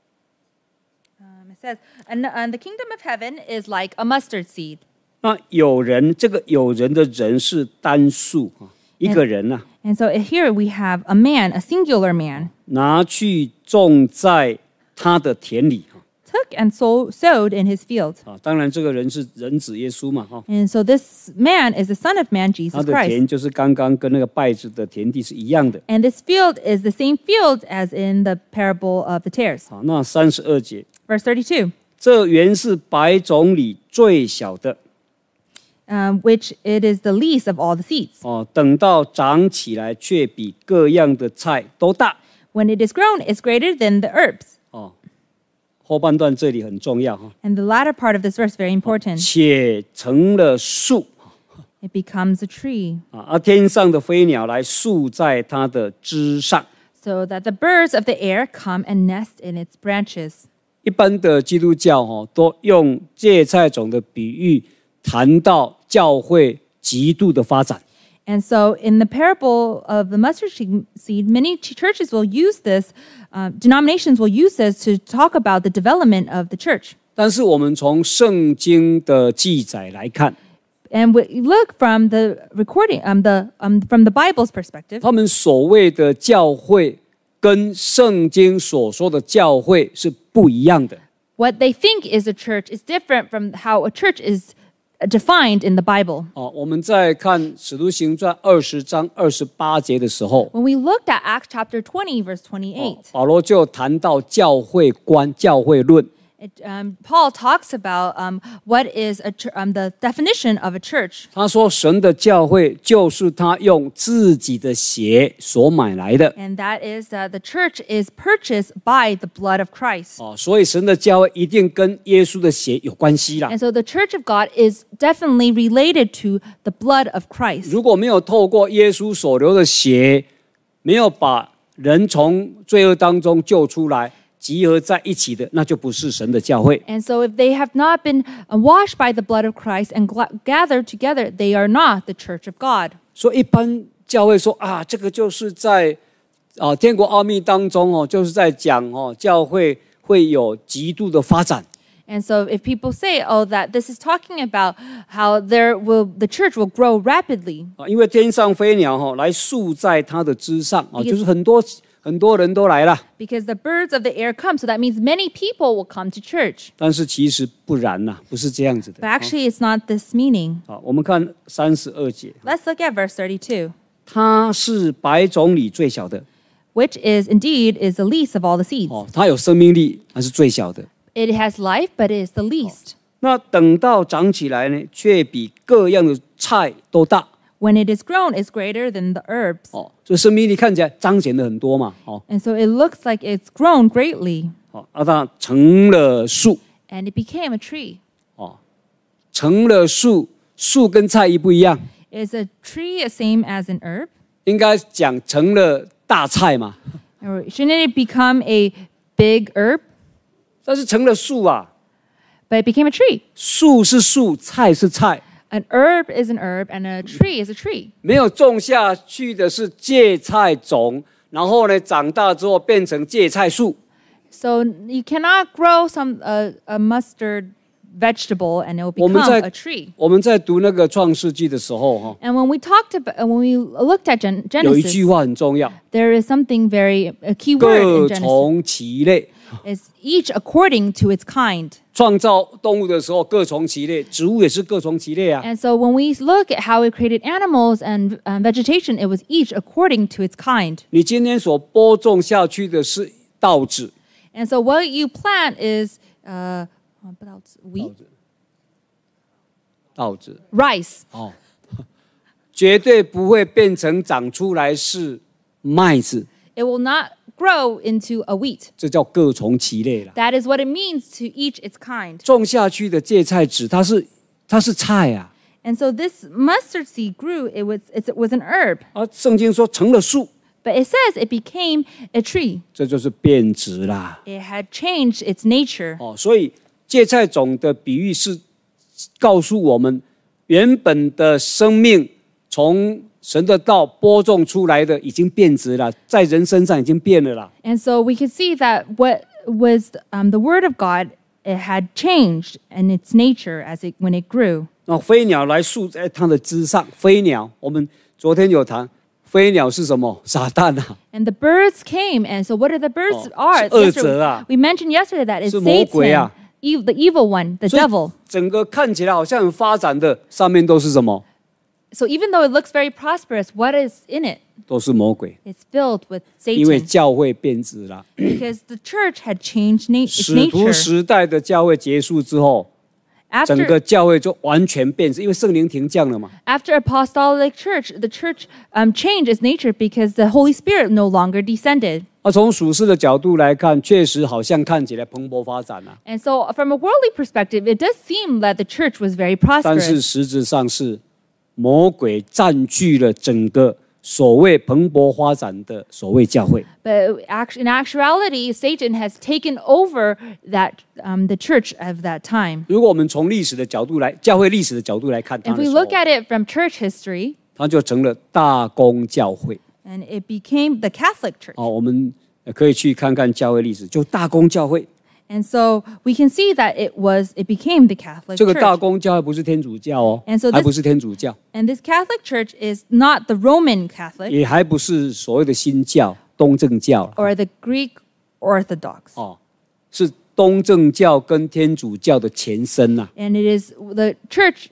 Um, it says, and, and the kingdom of heaven is like a mustard seed. 那有人，这个有人的人是单数啊，一个人呐、 And so here we have a man, a singular man, 拿去种在他的田里哈 took and sow, sowed in his field. 啊。当然，这个人是人子耶稣嘛哈， And so this man is the Son of Man, 他 Jesus 的田 Christ. 就是刚刚跟那个稗子的田地是一样的。 And this field is the same field as in the parable of the tares. 好，那三十二节， Verse thirty-two, 这原是百种里最小的 um, which it is the least of all the seeds. 哦，等到长起来，却比各样的菜都大 When it is grown, it's greater than the herbs. 哦。后半段这里很重要哈， And the latter part of this verse very important. 且成了树 It becomes a tree, 啊，而天上的飞鸟来宿在它的枝上。 so that the birds of the air come and nest in its branches. 一般的基督教哈、都用芥菜种的比喻谈到教会极度的发展。 And so, in the parable of the mustard seed, many ch- churches will use this, uh, denominations will use this to talk about the development of the church. 但是我们从圣经的记载来看， And we look from the recording, um, the um, from the Bible's perspective, 他们所谓的教会跟圣经所说的教会是不一样的。 what they think is a church is different from how a church is defined in the Bible. 哦，我们在看《使徒行传》二十章二十八节的时候， When we looked at Acts chapter twenty, verse twenty-eight, 保罗就谈到教会观、教会论。 It, um, Paul talks about um, what is a ch- um, the definition of a church. 他说，神的教会就是他用自己的血所买来的。 And that is that the church is purchased by the blood of Christ. 哦，所以神的教会一定跟耶稣的血有关系啦。 And so the church of God is definitely related to the blood of Christ. 如果没有透过耶稣所流的血，没有把人从罪恶当中救出来，集合在一起的，那就不是神的教会。 And so if they have not been uh, washed by the blood of Christ and gla- gathered together, they are not the church of God. 所以一般教会说啊，这个就是在啊天国奥秘当中哦，就是在讲哦，教会会有极度的发展。 And so if people say, oh, that this is talking about how there will the church will grow rapidly. 啊，因为天上飞鸟哈、哦、来宿在它的枝上啊， Because- 就是很多很多人都来了。 Because the birds of the air come, so that means many people will come to church. 但是其实不然呐、不是这样子的。 But actually, it's not this meaning. 啊，我们看三十二节， Let's look at verse thirty-two, 它是百种里最小的 which is indeed is the least of all the seeds. 哦，它有生命力，它是最小的。 It has life, but it is the least. 那等到长起来呢，却比各样的菜都大 When it is grown, it's greater than the herbs. 哦，所以生命力看起来彰显的很多嘛，哦， And so it looks like it's grown greatly, 好，啊，它成了树， and it became a tree. 哦，成了树，树跟菜一不一样？ Is a tree the same as an herb? 应该讲成了大菜嘛， Or shouldn't it become a big herb? 但是成了树啊， But it became a tree. 树是树，菜是菜， An herb is an herb, and a tree is a tree. 没有种下去的是芥菜种，然后呢，长大之后变成芥菜树。 So you cannot grow some uh, a mustard vegetable and it will 我们 become 在 a tree. 我们在读那个创世纪的时候，哈， And when we talked about, when we looked at Gen- 有一句 Genesis, 话很重要， there is something very a key 各 word in Genesis. 从其类。 Is each according to its kind. 创造动物的时候，各从其类，植物也是各从其类啊。 And so when we look at how it created animals and um, vegetation, it was each according to its kind. 你今天所播种下去的是稻子， And so what you plant is uh, wheat, 稻子 rice. 哦，绝对不会变成长出来是麦子， It will not grow into a wheat. 这叫各从其类了。 That is what it means to each its kind. 种下去的芥菜籽，它是它是菜啊， And so this mustard seed grew. It was it was an herb, 啊，圣经说成了树， but it says it became a tree. 这就是变质啦。 It had changed its nature. 哦，所以芥菜种的比喻是告诉我们，原本的生命从神的道播种出来的已经变质了，在人身上已经变了啦。 And so we could see that what was um, the word of God, it had changed in its nature as it when it grew. 那飞鸟来宿在它的枝上，飞鸟，我们昨天有谈，飞鸟是什么？撒旦啊， And the birds came, and so what are the birds Oh, are? 是恶 Yesterday- 者啊。 we mentioned yesterday that it's 是魔鬼啊。 Satan, ev- the evil one, the 所以 devil. 整个看起来好像很发展的，上面都是什么？ So even though it looks very prosperous, what is in it? 都是魔鬼， It's filled with 因为 Satan 教会变质了。 because the church had changed na- its 使徒 nature. 时代的教会结束之后，整 After 个教会就完全变质，因为圣灵停降了嘛。 after apostolic church, the church um, changed its nature because the Holy Spirit no longer descended. 啊，从属世的角度来看，确实好像看起来蓬勃发展啊， And so, from a worldly perspective, it does seem that the church was very 但是 prosperous. 实质上是魔鬼占据了整个所谓蓬勃发展的所谓教会。 But act- in actuality, Satan has taken over that um, the church of that time. 如果我们从历史的角度来，教会历史的角度来看它 If 的 we 时候 look，at it from church history, 它就成了大公教会。 and it became the Catholic Church. 哦，我们可以去看看教会历史，就大公教会。 And so we can see that it was it became the Catholic 这个大 Church. 公教会不是天主教哦 And so，this- 还不是天主教， And this Catholic Church is not the Roman Catholic 也还不是所谓的新教、东正教 or the Greek Orthodox. 哦，是东正教跟天主教的前身呐、 And it is the church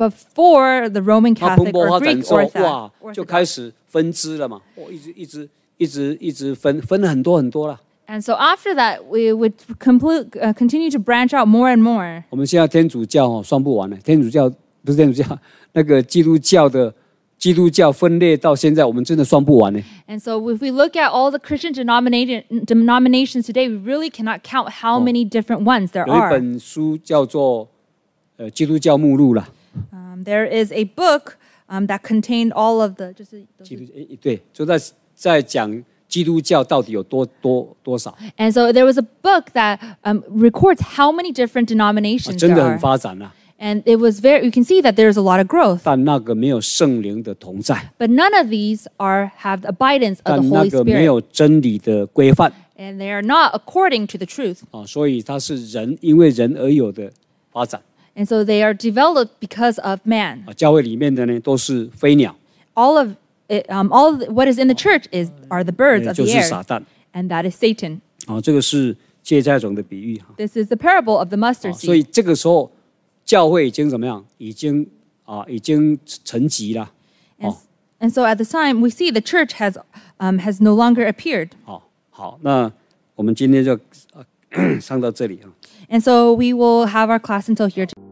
before the Roman 它蓬 Catholic 勃 or 发展 Greek 之后， Orthodox. 哇，就开始分支了嘛，哦，一直一直一直一直分分了很多很多了。 And so after that, we would complete, uh, continue to branch out more and more. 我们现在天主教哦算不完了，天主教不是天主教，那个基督教的基督教分裂到现在，我们真的算不完呢。 And so if we look at all the Christian denomination, denominations today, we really cannot count how many different ones there 有一 are. 本书叫做呃基督教目录啦， Um, there is a book um, that contained all of the 就是基督诶对，就在在讲基督教到底有多多多少， And so there was a book that um, records how many different 啊 denominations 真 there 的很 are. 发展啦。 And it was very, you can see that there's a lot of growth. 但那个没有圣灵的同在， But none of these are have the abidance of 但 the 那 Holy 个没 Spirit. 有真理的规范 And they are not according to the truth. 啊，所以它是人因为人而有的发展 And so they are developed because of man. 啊。教会里面的呢都是飞鸟， All of it, um, all of what is in the church is are the birds 也 of 就 the 是 air. 撒旦 And that is Satan. 啊。这个是芥菜种的比喻哈、 This is the parable of the 啊 mustard 所以 seed. 这个时候教会已经怎么样？已经啊已经沉寂了 And, 哦。 and so at the time, we see the church has um, has no longer appeared. 好，好，那我们今天就、呃、上到这里啊。 And so we will have our class until here.